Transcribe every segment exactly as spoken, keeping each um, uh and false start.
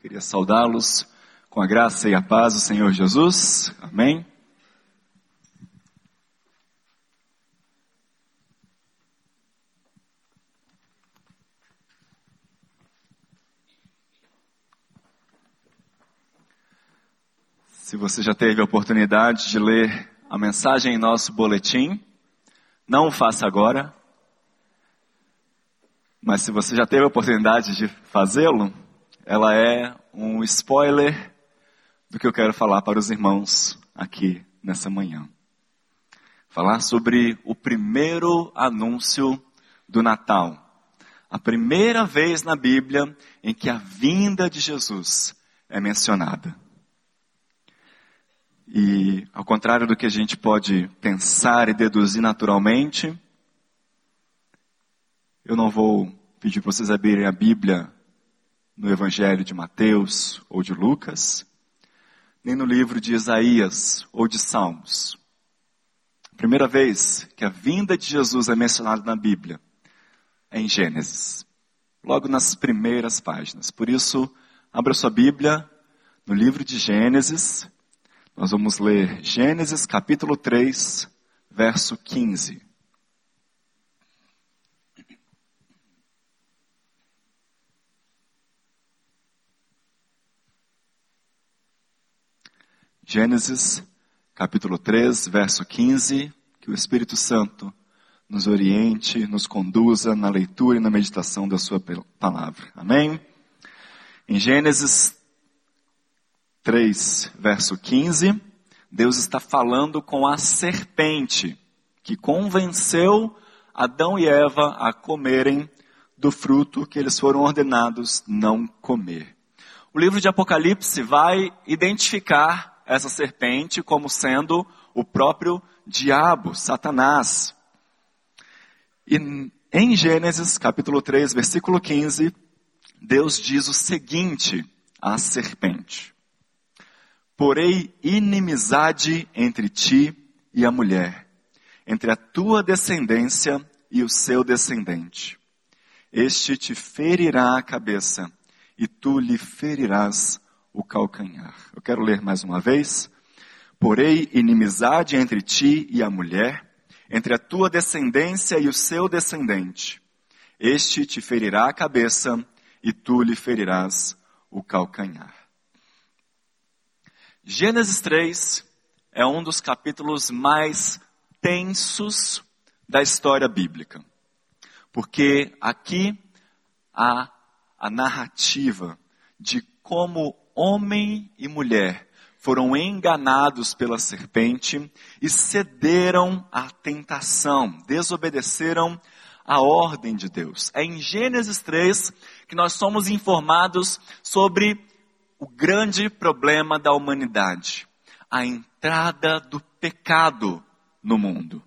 Queria saudá-los com a graça e a paz do Senhor Jesus. Amém. Se você já teve a oportunidade de ler a mensagem em nosso boletim, não o faça agora. Mas se você já teve a oportunidade de fazê-lo, ela é um spoiler do que eu quero falar para os irmãos aqui nessa manhã. Falar sobre o primeiro anúncio do Natal. A primeira vez na Bíblia em que a vinda de Jesus é mencionada. E ao contrário do que a gente pode pensar e deduzir naturalmente, eu não vou pedir para vocês abrirem a Bíblia no Evangelho de Mateus ou de Lucas, nem no livro de Isaías ou de Salmos. A primeira vez que a vinda de Jesus é mencionada na Bíblia é em Gênesis, logo nas primeiras páginas. Por isso, abra sua Bíblia no livro de Gênesis. Nós vamos ler Gênesis capítulo três, verso quinze. Gênesis, capítulo três, verso quinze, que o Espírito Santo nos oriente, nos conduza na leitura e na meditação da sua palavra. Amém? Em Gênesis três, verso quinze, Deus está falando com a serpente, que convenceu Adão e Eva a comerem do fruto que eles foram ordenados não comer. O livro de Apocalipse vai identificar essa serpente como sendo o próprio diabo, Satanás. E em Gênesis, capítulo três, versículo quinze, Deus diz o seguinte à serpente: porei inimizade entre ti e a mulher, entre a tua descendência e o seu descendente. Este te ferirá a cabeça, e tu lhe ferirás o calcanhar. Eu quero ler mais uma vez. Porei inimizade entre ti e a mulher, entre a tua descendência e o seu descendente. Este te ferirá a cabeça, e tu lhe ferirás o calcanhar. Gênesis três é um dos capítulos mais tensos da história bíblica. Porque aqui há a narrativa de como homem e mulher foram enganados pela serpente e cederam à tentação, desobedeceram à ordem de Deus. É em Gênesis três que nós somos informados sobre o grande problema da humanidade, a entrada do pecado no mundo.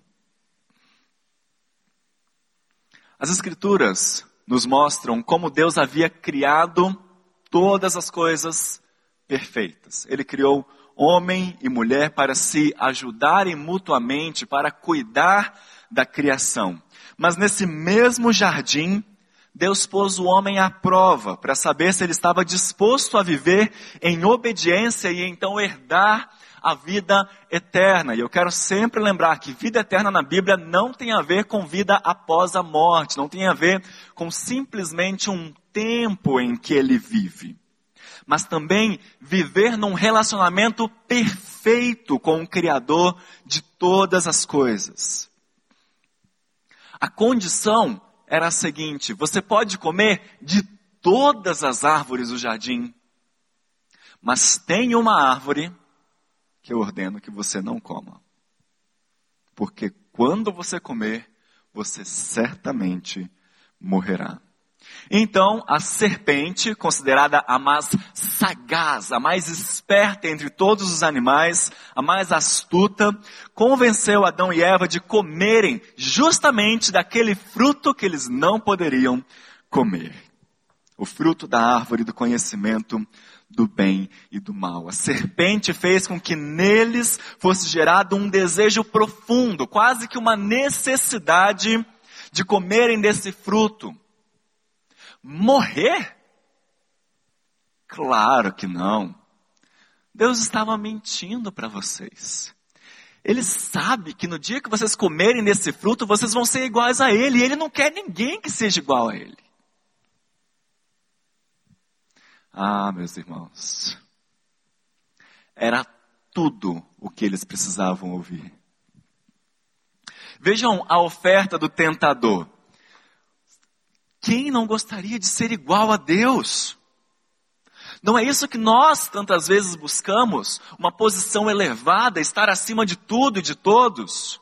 As Escrituras nos mostram como Deus havia criado todas as coisas perfeitas. Ele criou homem e mulher para se ajudarem mutuamente, para cuidar da criação. Mas nesse mesmo jardim, Deus pôs o homem à prova para saber se ele estava disposto a viver em obediência e então herdar a vida eterna. E eu quero sempre lembrar que vida eterna na Bíblia não tem a ver com vida após a morte, não tem a ver com simplesmente um tempo em que ele vive. Mas também viver num relacionamento perfeito com o Criador de todas as coisas. A condição era a seguinte: você pode comer de todas as árvores do jardim, mas tem uma árvore que eu ordeno que você não coma. Porque quando você comer, você certamente morrerá. Então, a serpente, considerada a mais sagaz, a mais esperta entre todos os animais, a mais astuta, convenceu Adão e Eva de comerem justamente daquele fruto que eles não poderiam comer. O fruto da árvore do conhecimento do bem e do mal. A serpente fez com que neles fosse gerado um desejo profundo, quase que uma necessidade de comerem desse fruto. Morrer? Claro que não. Deus estava mentindo para vocês. Ele sabe que no dia que vocês comerem desse fruto, vocês vão ser iguais a Ele. E Ele não quer ninguém que seja igual a Ele. Ah, meus irmãos. Era tudo o que eles precisavam ouvir. Vejam a oferta do tentador. Quem não gostaria de ser igual a Deus? Não é isso que nós tantas vezes buscamos? Uma posição elevada, estar acima de tudo e de todos?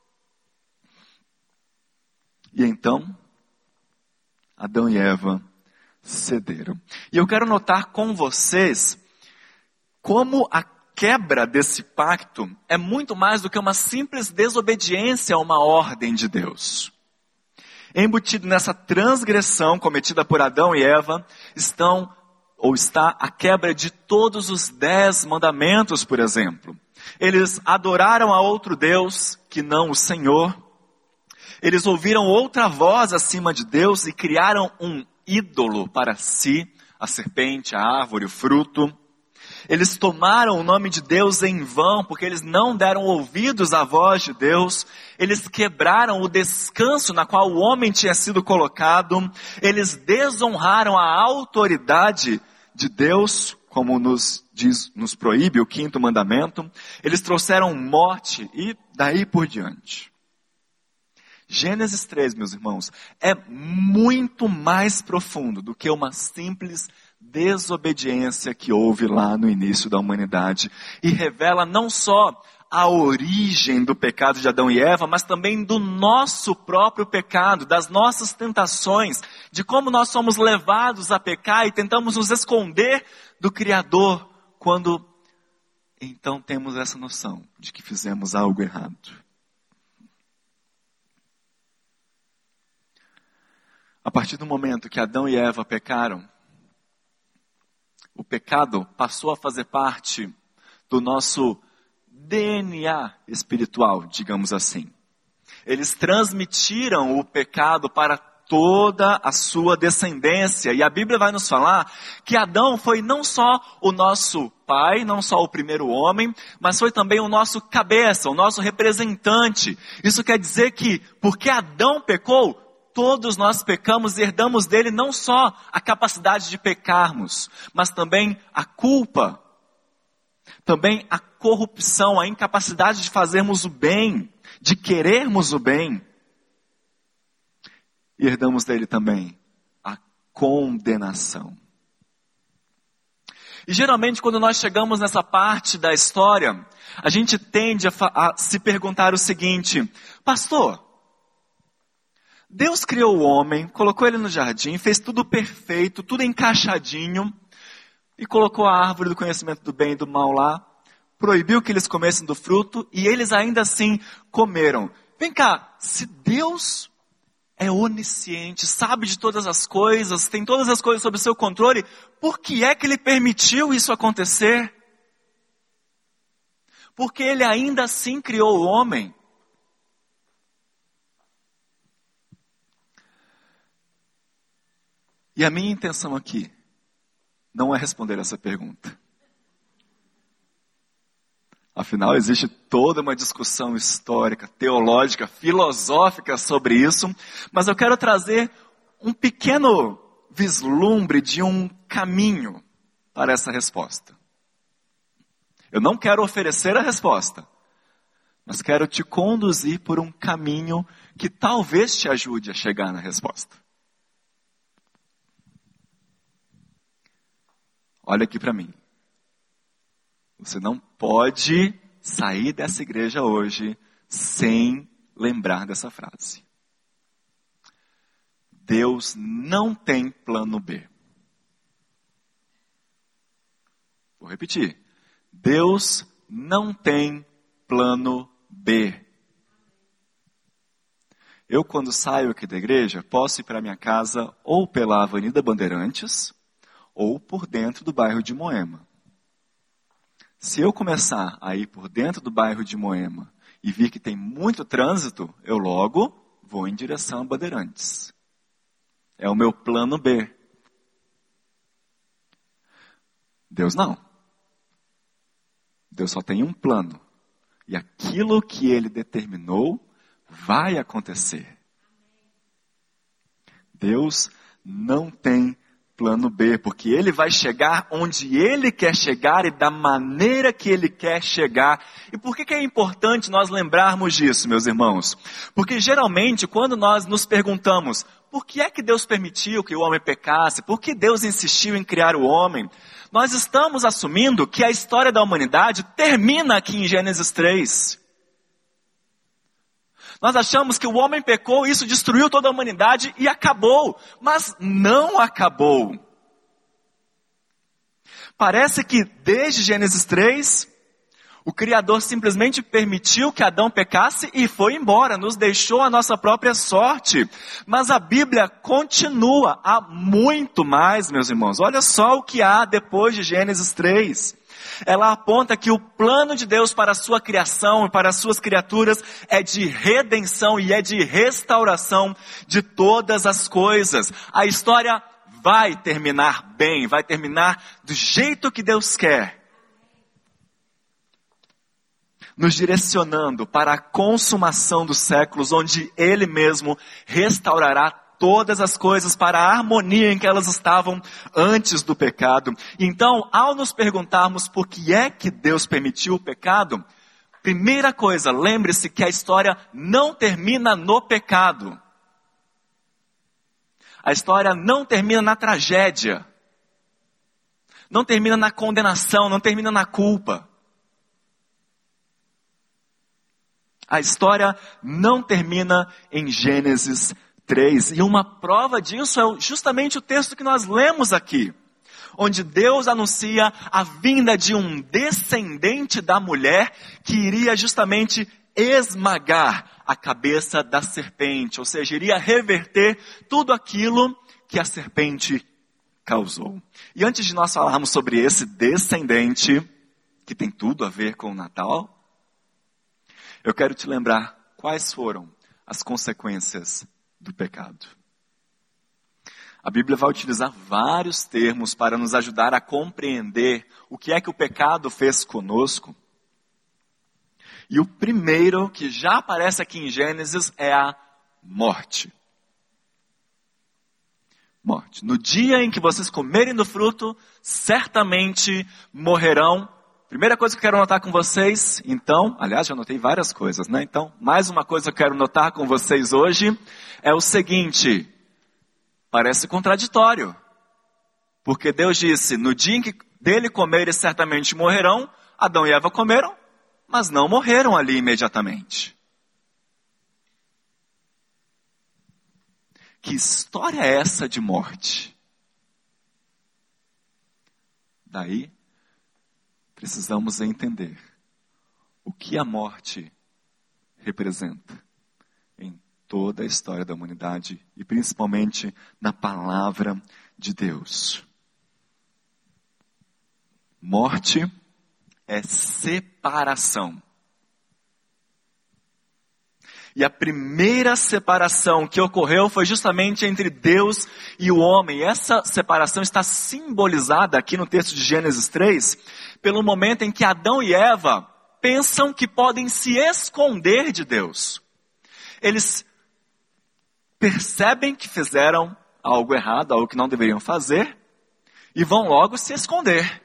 E então, Adão e Eva cederam. E eu quero notar com vocês como a quebra desse pacto é muito mais do que uma simples desobediência a uma ordem de Deus. Embutido nessa transgressão cometida por Adão e Eva, estão ou está a quebra de todos os dez mandamentos, por exemplo. Eles adoraram a outro Deus que não o Senhor. Eles ouviram outra voz acima de Deus e criaram um ídolo para si, a serpente, a árvore, o fruto. Eles tomaram o nome de Deus em vão, porque eles não deram ouvidos à voz de Deus. Eles quebraram o descanso na qual o homem tinha sido colocado. Eles desonraram a autoridade de Deus, como nos diz, nos proíbe o quinto mandamento. Eles trouxeram morte e daí por diante. Gênesis três, meus irmãos, é muito mais profundo do que uma simples desobediência que houve lá no início da humanidade. E revela não só a origem do pecado de Adão e Eva, mas também do nosso próprio pecado, das nossas tentações, de como nós somos levados a pecar e tentamos nos esconder do Criador, quando então temos essa noção de que fizemos algo errado. A partir do momento que Adão e Eva pecaram, o pecado passou a fazer parte do nosso D N A espiritual, digamos assim. Eles transmitiram o pecado para toda a sua descendência. E a Bíblia vai nos falar que Adão foi não só o nosso pai, não só o primeiro homem, mas foi também o nosso cabeça, o nosso representante. Isso quer dizer que, porque Adão pecou, todos nós pecamos e herdamos dele não só a capacidade de pecarmos, mas também a culpa, também a corrupção, a incapacidade de fazermos o bem, de querermos o bem. E herdamos dele também a condenação. E geralmente quando nós chegamos nessa parte da história, a gente tende a, a se perguntar o seguinte: pastor, Deus criou o homem, colocou ele no jardim, fez tudo perfeito, tudo encaixadinho, e colocou a árvore do conhecimento do bem e do mal lá, proibiu que eles comessem do fruto, e eles ainda assim comeram. Vem cá, se Deus é onisciente, sabe de todas as coisas, tem todas as coisas sob o seu controle, por que é que Ele permitiu isso acontecer? Porque Ele ainda assim criou o homem. E a minha intenção aqui não é responder essa pergunta. Afinal, existe toda uma discussão histórica, teológica, filosófica sobre isso, mas eu quero trazer um pequeno vislumbre de um caminho para essa resposta. Eu não quero oferecer a resposta, mas quero te conduzir por um caminho que talvez te ajude a chegar na resposta. Olha aqui para mim. Você não pode sair dessa igreja hoje sem lembrar dessa frase. Deus não tem plano B. Vou repetir. Deus não tem plano B. Eu, quando saio aqui da igreja, posso ir para minha casa ou pela Avenida Bandeirantes ou por dentro do bairro de Moema. Se eu começar a ir por dentro do bairro de Moema e vir que tem muito trânsito, eu logo vou em direção a Bandeirantes. É o meu plano B. Deus não. Deus só tem um plano. E aquilo que Ele determinou vai acontecer. Deus não tem plano B, porque Ele vai chegar onde Ele quer chegar e da maneira que Ele quer chegar. E por que que é importante nós lembrarmos disso, meus irmãos? Porque geralmente quando nós nos perguntamos, por que é que Deus permitiu que o homem pecasse? Por que Deus insistiu em criar o homem? Nós estamos assumindo que a história da humanidade termina aqui em Gênesis três. Nós achamos que o homem pecou, isso destruiu toda a humanidade e acabou. Mas não acabou. Parece que desde Gênesis três, o Criador simplesmente permitiu que Adão pecasse e foi embora, nos deixou a nossa própria sorte. Mas a Bíblia continua, há muito mais, meus irmãos. Olha só o que há depois de Gênesis três. Ela aponta que o plano de Deus para a sua criação e para as suas criaturas é de redenção e é de restauração de todas as coisas. A história vai terminar bem, vai terminar do jeito que Deus quer, nos direcionando para a consumação dos séculos, onde Ele mesmo restaurará todas as coisas para a harmonia em que elas estavam antes do pecado. Então, ao nos perguntarmos por que é que Deus permitiu o pecado, primeira coisa, lembre-se que a história não termina no pecado. A história não termina na tragédia. Não termina na condenação, não termina na culpa. A história não termina em Gênesis três. E uma prova disso é justamente o texto que nós lemos aqui, onde Deus anuncia a vinda de um descendente da mulher que iria justamente esmagar a cabeça da serpente, ou seja, iria reverter tudo aquilo que a serpente causou. E antes de nós falarmos sobre esse descendente, que tem tudo a ver com o Natal, eu quero te lembrar quais foram as consequências do pecado. A Bíblia vai utilizar vários termos para nos ajudar a compreender o que é que o pecado fez conosco. E o primeiro que já aparece aqui em Gênesis é a morte. Morte. No dia em que vocês comerem do fruto, certamente morrerão. Primeira coisa que eu quero notar com vocês, então, aliás, já notei várias coisas, né? Então, mais uma coisa que eu quero notar com vocês hoje é o seguinte: parece contraditório. Porque Deus disse, no dia em que dele comerem certamente morrerão, Adão e Eva comeram, mas não morreram ali imediatamente. Que história é essa de morte? Daí, precisamos entender o que a morte representa em toda a história da humanidade e principalmente na palavra de Deus. Morte é separação. E a primeira separação que ocorreu foi justamente entre Deus e o homem. Essa separação está simbolizada aqui no texto de Gênesis três, pelo momento em que Adão e Eva pensam que podem se esconder de Deus. Eles percebem que fizeram algo errado, algo que não deveriam fazer, e vão logo se esconder.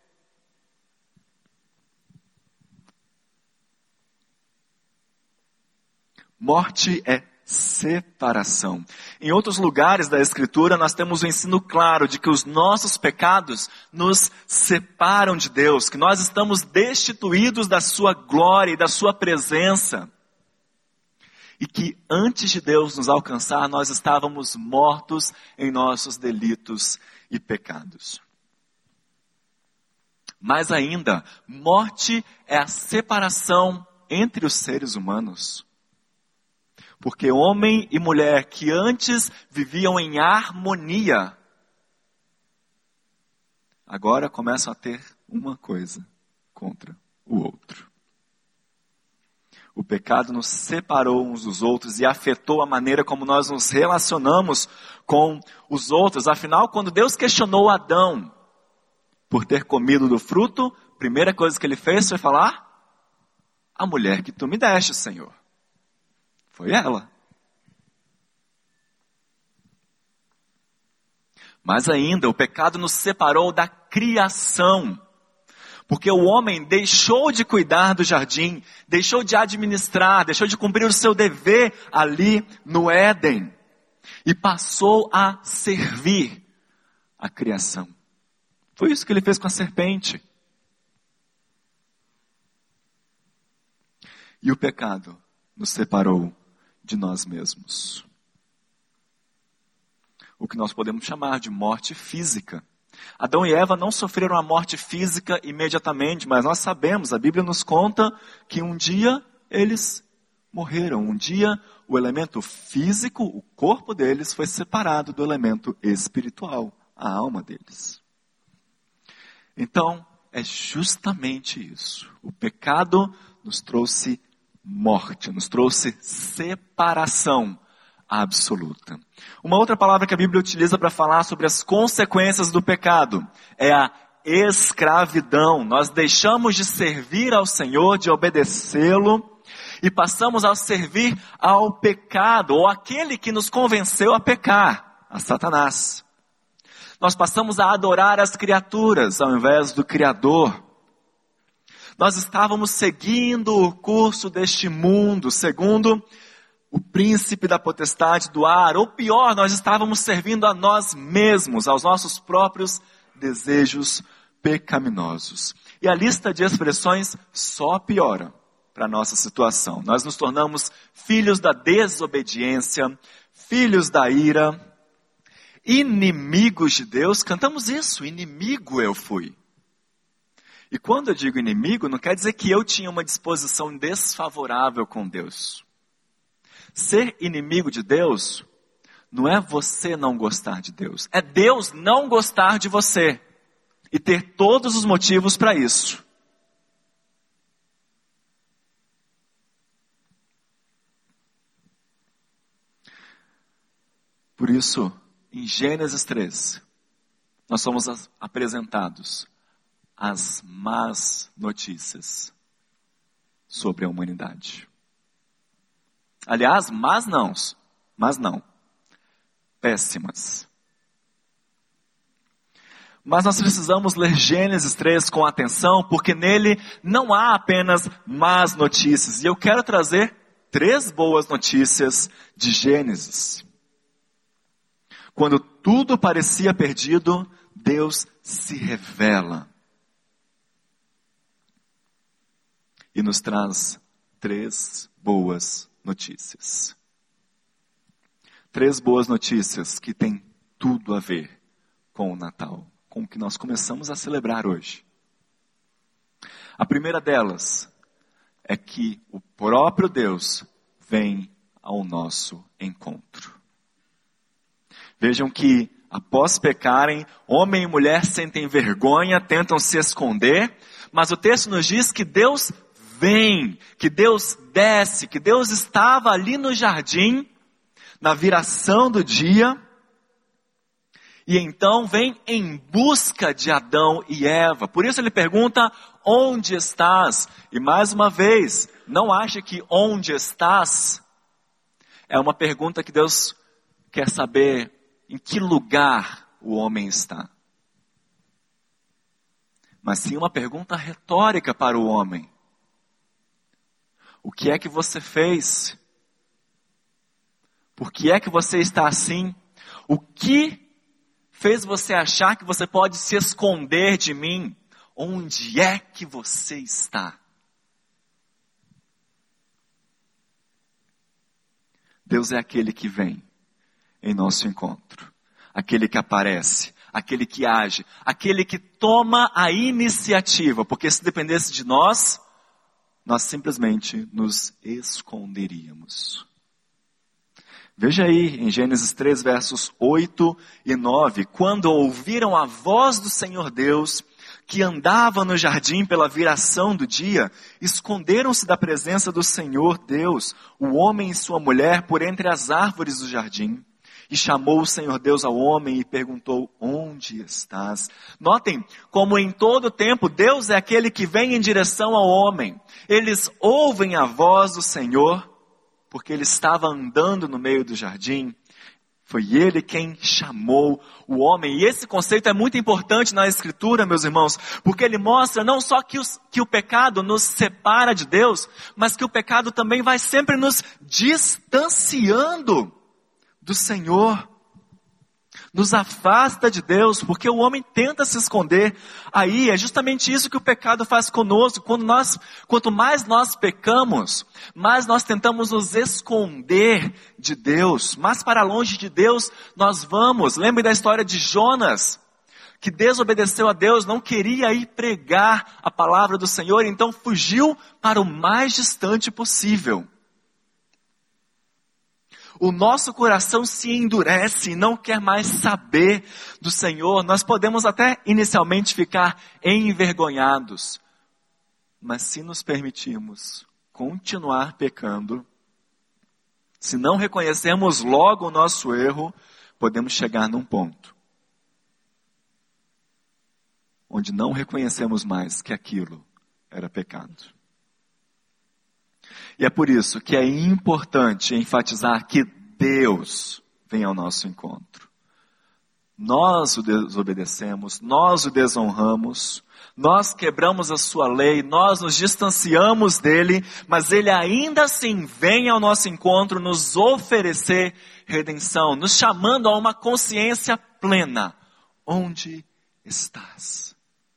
Morte é separação. Em outros lugares da Escritura, nós temos o ensino claro de que os nossos pecados nos separam de Deus, que nós estamos destituídos da sua glória e da sua presença. E que antes de Deus nos alcançar, nós estávamos mortos em nossos delitos e pecados. Mais ainda, morte é a separação entre os seres humanos. Porque homem e mulher que antes viviam em harmonia, agora começam a ter uma coisa contra o outro. O pecado nos separou uns dos outros e afetou a maneira como nós nos relacionamos com os outros. Afinal, quando Deus questionou Adão, por ter comido do fruto, primeira coisa que ele fez foi falar: a mulher que tu me deste, Senhor. Foi ela. Mas ainda, o pecado nos separou da criação. Porque o homem deixou de cuidar do jardim, deixou de administrar, deixou de cumprir o seu dever ali no Éden. E passou a servir a criação. Foi isso que ele fez com a serpente. E o pecado nos separou de nós mesmos. O que nós podemos chamar de morte física. Adão e Eva não sofreram a morte física imediatamente, mas nós sabemos, a Bíblia nos conta que um dia eles morreram. Um dia o elemento físico, o corpo deles, foi separado do elemento espiritual, a alma deles. Então, é justamente isso. O pecado nos trouxe morte, nos trouxe separação absoluta. Uma outra palavra que a Bíblia utiliza para falar sobre as consequências do pecado é a escravidão. Nós deixamos de servir ao Senhor, de obedecê-lo, e passamos a servir ao pecado, ou aquele que nos convenceu a pecar, a Satanás. Nós passamos a adorar as criaturas ao invés do Criador. Nós estávamos seguindo o curso deste mundo, segundo o príncipe da potestade do ar, ou pior, nós estávamos servindo a nós mesmos, aos nossos próprios desejos pecaminosos. E a lista de expressões só piora para a nossa situação. Nós nos tornamos filhos da desobediência, filhos da ira, inimigos de Deus. Cantamos isso, inimigo eu fui. E quando eu digo inimigo, não quer dizer que eu tinha uma disposição desfavorável com Deus. Ser inimigo de Deus não é você não gostar de Deus. É Deus não gostar de você. E ter todos os motivos para isso. Por isso, em Gênesis três, nós somos apresentados as más notícias sobre a humanidade. Aliás, mas não, mas não, péssimas. Mas nós precisamos ler Gênesis três com atenção, porque nele não há apenas más notícias. E eu quero trazer três boas notícias de Gênesis. Quando tudo parecia perdido, Deus se revela. E nos traz três boas notícias. Três boas notícias que têm tudo a ver com o Natal, com o que nós começamos a celebrar hoje. A primeira delas é que o próprio Deus vem ao nosso encontro. Vejam que, após pecarem, homem e mulher sentem vergonha, tentam se esconder, mas o texto nos diz que Deus vem, que Deus desce, que Deus estava ali no jardim, na viração do dia, e então vem em busca de Adão e Eva. Por isso ele pergunta, onde estás? E mais uma vez, não ache que onde estás é uma pergunta que Deus quer saber em que lugar o homem está. Mas sim uma pergunta retórica para o homem. O que é que você fez? Por que é que você está assim? O que fez você achar que você pode se esconder de mim? Onde é que você está? Deus é aquele que vem em nosso encontro. Aquele que aparece, aquele que age, aquele que toma a iniciativa. Porque se dependesse de nós, nós simplesmente nos esconderíamos. Veja aí em Gênesis três, versos oito e nove. Quando ouviram a voz do Senhor Deus, que andava no jardim pela viração do dia, esconderam-se da presença do Senhor Deus, o homem e sua mulher, por entre as árvores do jardim. E chamou o Senhor Deus ao homem e perguntou: onde estás? Notem como em todo tempo Deus é aquele que vem em direção ao homem. Eles ouvem a voz do Senhor, porque ele estava andando no meio do jardim. Foi ele quem chamou o homem. E esse conceito é muito importante na Escritura, meus irmãos, porque ele mostra não só que, os, que o pecado nos separa de Deus, mas que o pecado também vai sempre nos distanciando do Senhor. Nos afasta de Deus, porque o homem tenta se esconder. Aí é justamente isso que o pecado faz conosco. Quando nós, quanto mais nós pecamos, mais nós tentamos nos esconder de Deus. Mais para longe de Deus nós vamos. Lembre da história de Jonas, que desobedeceu a Deus, não queria ir pregar a palavra do Senhor, então fugiu para o mais distante possível. O nosso coração se endurece e não quer mais saber do Senhor. Nós podemos até inicialmente ficar envergonhados. Mas se nos permitirmos continuar pecando, se não reconhecermos logo o nosso erro, podemos chegar num ponto onde não reconhecemos mais que aquilo era pecado. E é por isso que é importante enfatizar que Deus vem ao nosso encontro. Nós o desobedecemos, nós o desonramos, nós quebramos a sua lei, nós nos distanciamos dele, mas ele ainda assim vem ao nosso encontro nos oferecer redenção, nos chamando a uma consciência plena. Onde estás?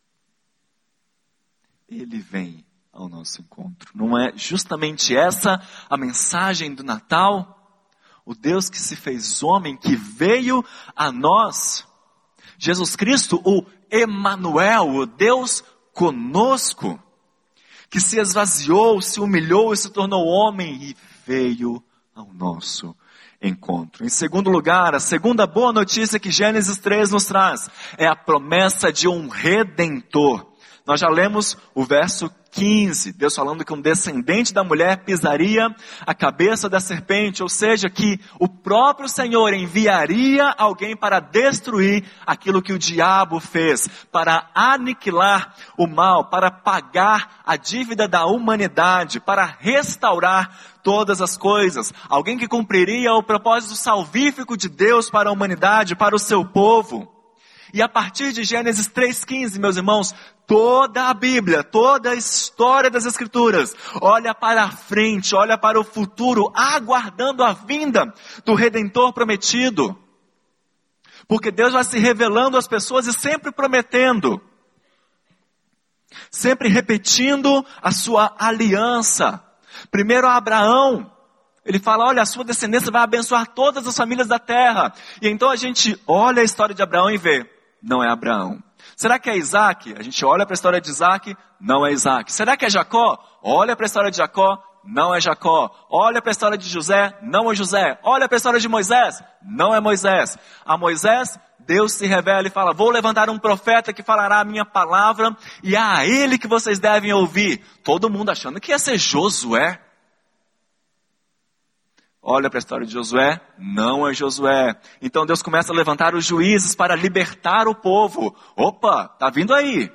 Ele vem ao nosso encontro. Não é justamente essa a mensagem do Natal? O Deus que se fez homem, que veio a nós. Jesus Cristo, o Emanuel, o Deus conosco, que se esvaziou, se humilhou e se tornou homem e veio ao nosso encontro. Em segundo lugar, a segunda boa notícia que Gênesis três nos traz é a promessa de um Redentor. Nós já lemos o verso quinze, Deus falando que um descendente da mulher pisaria a cabeça da serpente, ou seja, que o próprio Senhor enviaria alguém para destruir aquilo que o diabo fez, para aniquilar o mal, para pagar a dívida da humanidade, para restaurar todas as coisas. Alguém que cumpriria o propósito salvífico de Deus para a humanidade, para o seu povo. E a partir de Gênesis três quinze, meus irmãos, toda a Bíblia, toda a história das Escrituras, olha para a frente, olha para o futuro, aguardando a vinda do Redentor prometido. Porque Deus vai se revelando às pessoas e sempre prometendo, sempre repetindo a sua aliança. Primeiro a Abraão, ele fala, olha, a sua descendência vai abençoar todas as famílias da terra. E então a gente olha a história de Abraão e vê, não é Abraão. Será que é Isaac? A gente olha para a história de Isaac, não é Isaac. Será que é Jacó? Olha para a história de Jacó, não é Jacó. Olha para a história de José, não é José. Olha para a história de Moisés, não é Moisés. A Moisés, Deus se revela e fala, vou levantar um profeta que falará a minha palavra e é a ele que vocês devem ouvir. Todo mundo achando que ia ser Josué. Olha para a história de Josué, não é Josué. Então Deus começa a levantar os juízes para libertar o povo. Opa, tá vindo aí.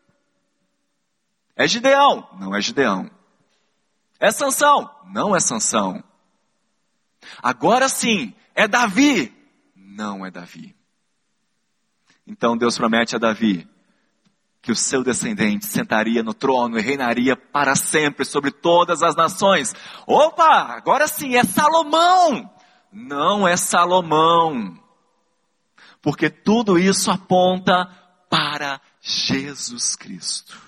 É Gideão, não é Gideão. É Sansão, não é Sansão. Agora sim, é Davi, não é Davi. Então Deus promete a Davi que o seu descendente sentaria no trono e reinaria para sempre sobre todas as nações. Opa, agora sim, é Salomão. Não é Salomão. Porque tudo isso aponta para Jesus Cristo.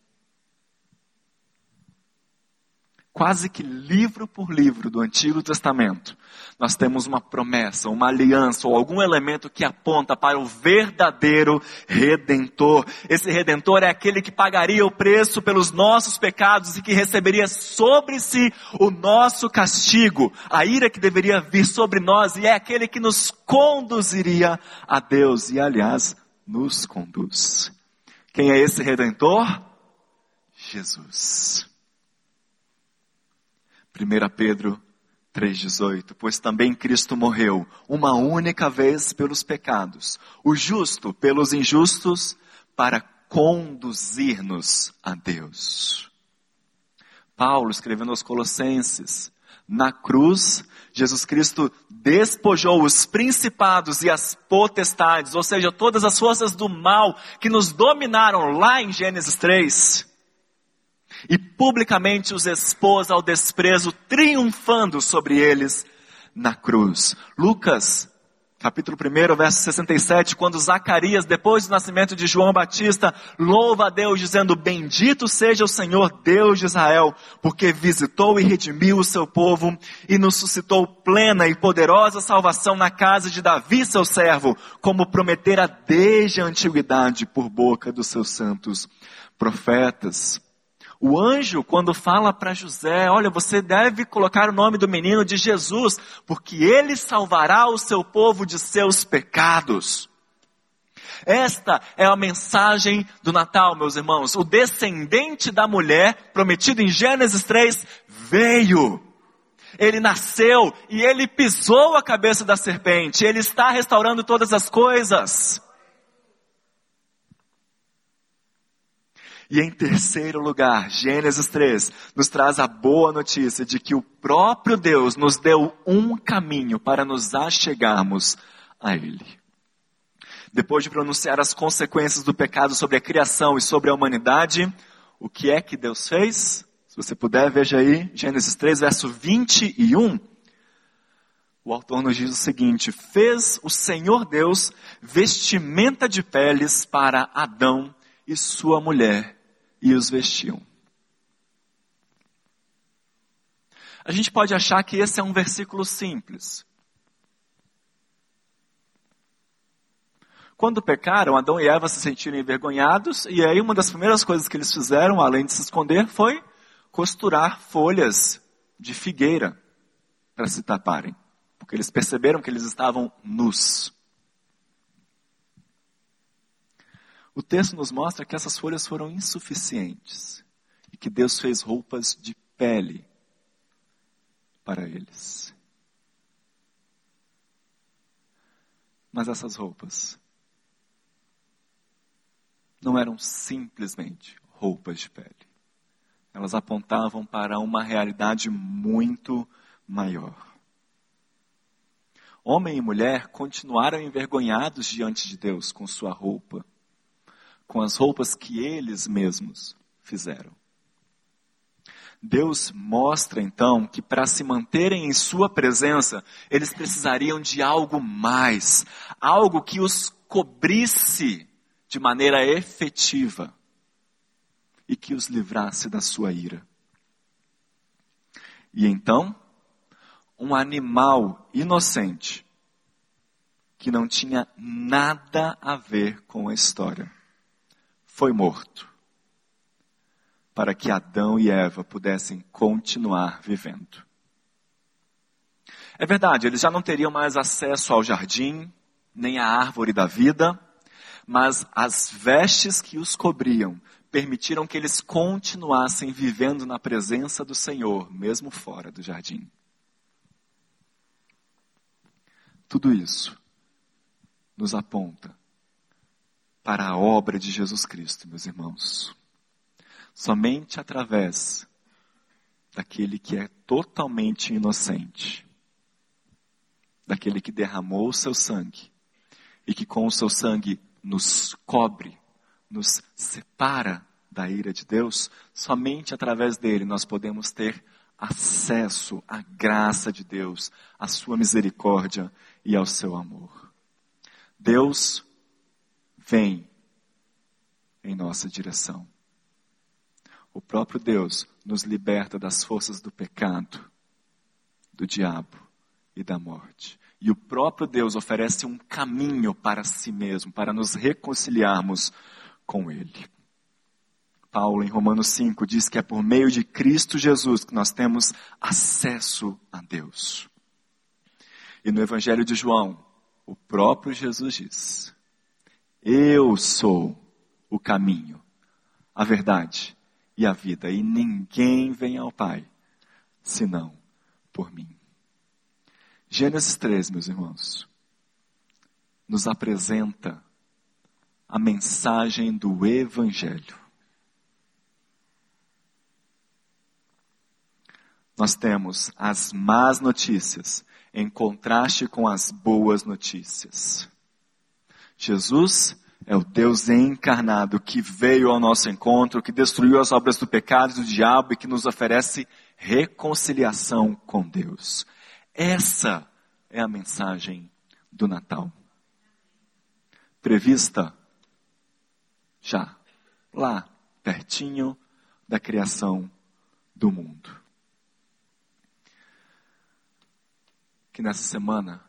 Quase que livro por livro do Antigo Testamento, nós temos uma promessa, uma aliança ou algum elemento que aponta para o verdadeiro Redentor. Esse Redentor é aquele que pagaria o preço pelos nossos pecados e que receberia sobre si o nosso castigo, a ira que deveria vir sobre nós, e é aquele que nos conduziria a Deus e, aliás, nos conduz. Quem é esse Redentor? Jesus. primeira Pedro três, dezoito, pois também Cristo morreu uma única vez pelos pecados, o justo pelos injustos, para conduzir-nos a Deus. Paulo, escrevendo aos Colossenses, na cruz, Jesus Cristo despojou os principados e as potestades, ou seja, todas as forças do mal que nos dominaram lá em Gênesis três, e publicamente os expôs ao desprezo, triunfando sobre eles na cruz. Lucas, capítulo um, verso sessenta e sete, quando Zacarias, depois do nascimento de João Batista, louva a Deus dizendo: bendito seja o Senhor Deus de Israel, porque visitou e redimiu o seu povo e nos suscitou plena e poderosa salvação na casa de Davi, seu servo, como prometera desde a antiguidade por boca dos seus santos profetas. O anjo, quando fala para José, olha, você deve colocar o nome do menino de Jesus, porque ele salvará o seu povo de seus pecados. Esta é a mensagem do Natal, meus irmãos. O descendente da mulher, prometido em Gênesis três, veio. Ele nasceu e ele pisou a cabeça da serpente. Ele está restaurando todas as coisas. E em terceiro lugar, Gênesis três nos traz a boa notícia de que o próprio Deus nos deu um caminho para nos achegarmos a Ele. Depois de pronunciar as consequências do pecado sobre a criação e sobre a humanidade, o que é que Deus fez? Se você puder, veja aí, Gênesis três, verso vinte e um. O autor nos diz o seguinte: fez o Senhor Deus vestimenta de peles para Adão e sua mulher, e os vestiam. A gente pode achar que esse é um versículo simples. Quando pecaram, Adão e Eva se sentiram envergonhados, e aí uma das primeiras coisas que eles fizeram, além de se esconder, foi costurar folhas de figueira para se taparem, porque eles perceberam que eles estavam nus. O texto nos mostra que essas folhas foram insuficientes e que Deus fez roupas de pele para eles. Mas essas roupas não eram simplesmente roupas de pele. Elas apontavam para uma realidade muito maior. Homem e mulher continuaram envergonhados diante de Deus com sua roupa, com as roupas que eles mesmos fizeram. Deus mostra então que para se manterem em sua presença, eles precisariam de algo mais, algo que os cobrisse de maneira efetiva e que os livrasse da sua ira. E então, um animal inocente, que não tinha nada a ver com a história, foi morto, para que Adão e Eva pudessem continuar vivendo. É verdade, eles já não teriam mais acesso ao jardim, nem à árvore da vida, mas as vestes que os cobriam permitiram que eles continuassem vivendo na presença do Senhor, mesmo fora do jardim. Tudo isso nos aponta para a obra de Jesus Cristo, meus irmãos. Somente através daquele que é totalmente inocente, daquele que derramou o seu sangue e que com o seu sangue nos cobre, nos separa da ira de Deus, somente através dele nós podemos ter acesso à graça de Deus, à sua misericórdia e ao seu amor. Deus vem em nossa direção. O próprio Deus nos liberta das forças do pecado, do diabo e da morte. E o próprio Deus oferece um caminho para si mesmo, para nos reconciliarmos com Ele. Paulo, em Romanos cinco, diz que é por meio de Cristo Jesus que nós temos acesso a Deus. E no Evangelho de João, o próprio Jesus diz: eu sou o caminho, a verdade e a vida, e ninguém vem ao Pai, senão por mim. Gênesis três, meus irmãos, nos apresenta a mensagem do Evangelho. Nós temos as más notícias em contraste com as boas notícias. Jesus é o Deus encarnado que veio ao nosso encontro, que destruiu as obras do pecado e do diabo e que nos oferece reconciliação com Deus. Essa é a mensagem do Natal. Prevista já, lá, pertinho da criação do mundo. Que nessa semana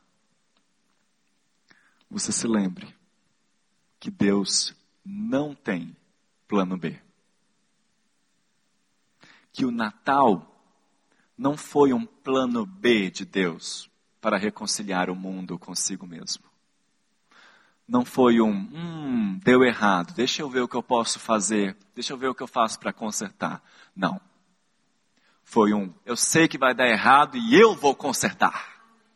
você se lembre que Deus não tem plano B. Que o Natal não foi um plano B de Deus para reconciliar o mundo consigo mesmo. Não foi um, hum, deu errado, deixa eu ver o que eu posso fazer, deixa eu ver o que eu faço para consertar. Não. Foi um, eu sei que vai dar errado e eu vou consertar.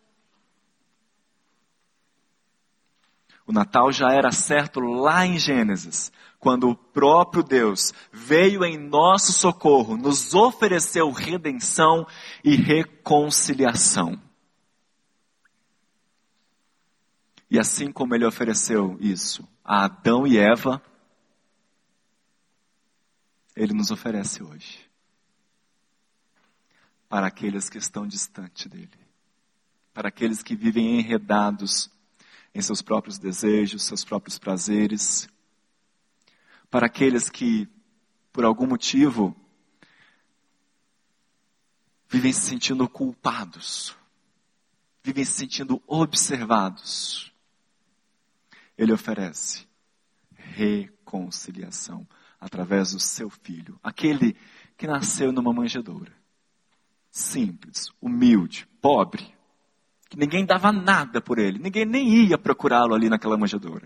O Natal já era certo lá em Gênesis, quando o próprio Deus veio em nosso socorro, nos ofereceu redenção e reconciliação. E assim como Ele ofereceu isso a Adão e Eva, Ele nos oferece hoje. Para aqueles que estão distante dEle. Para aqueles que vivem enredados em seus próprios desejos, seus próprios prazeres. Para aqueles que, por algum motivo, vivem se sentindo culpados. Vivem se sentindo observados. Ele oferece reconciliação através do seu filho. Aquele que nasceu numa manjedoura. Simples, humilde, pobre. Que ninguém dava nada por ele. Ninguém nem ia procurá-lo ali naquela manjedoura.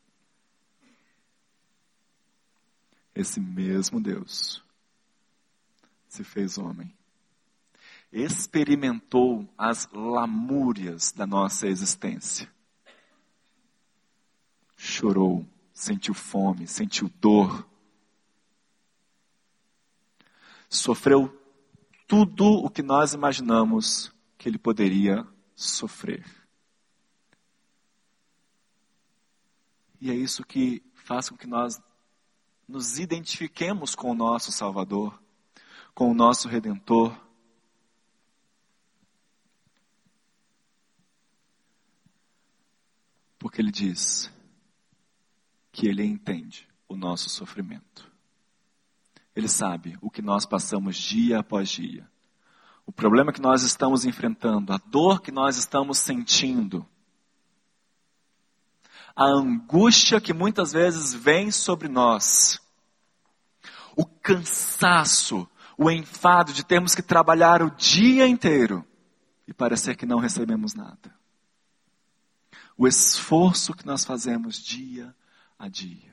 Esse mesmo Deus se fez homem. Experimentou as lamúrias da nossa existência. Chorou, sentiu fome, sentiu dor. Sofreu tudo o que nós imaginamos que ele poderia sofrer. E é isso que faz com que nós nos identifiquemos com o nosso Salvador, com o nosso Redentor. Porque Ele diz que Ele entende o nosso sofrimento. Ele sabe o que nós passamos dia após dia. O problema que nós estamos enfrentando, a dor que nós estamos sentindo. A angústia que muitas vezes vem sobre nós. O cansaço, o enfado de termos que trabalhar o dia inteiro e parecer que não recebemos nada. O esforço que nós fazemos dia a dia.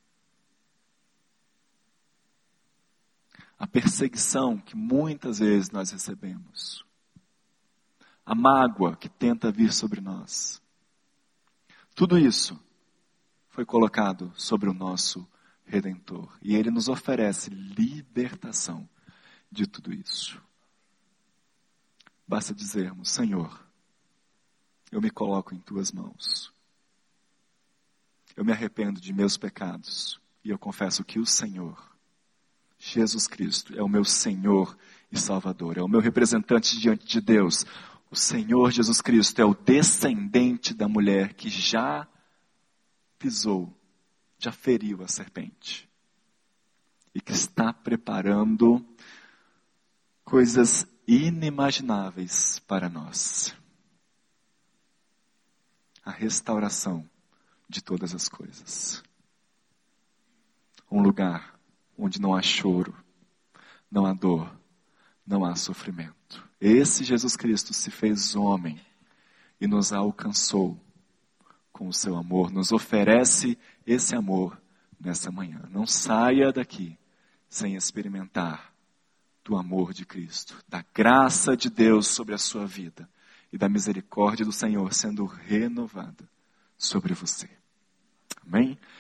A perseguição que muitas vezes nós recebemos. A mágoa que tenta vir sobre nós. Tudo isso foi colocado sobre o nosso Redentor. E Ele nos oferece libertação de tudo isso. Basta dizermos, Senhor, eu me coloco em Tuas mãos. Eu me arrependo de meus pecados. E eu confesso que o Senhor, Jesus Cristo, é o meu Senhor e Salvador. É o meu representante diante de Deus. O Senhor Jesus Cristo é o descendente da mulher que já pisou, já feriu a serpente. E que está preparando coisas inimagináveis para nós. A restauração de todas as coisas. Um lugar onde não há choro, não há dor, não há sofrimento. Esse Jesus Cristo se fez homem e nos alcançou com o seu amor, nos oferece esse amor nessa manhã. Não saia daqui sem experimentar do amor de Cristo, da graça de Deus sobre a sua vida e da misericórdia do Senhor sendo renovada sobre você. Amém?